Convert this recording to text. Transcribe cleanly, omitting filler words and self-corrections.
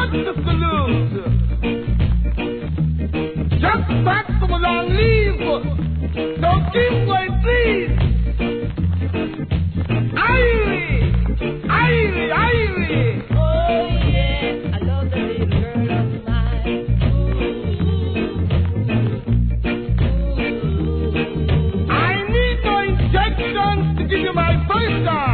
to salute. Just back from a long leave. Don't keep away, please. Irie, Irie, Irie. Oh yeah, I love the little girl of mine. I need no injections to give you my first time.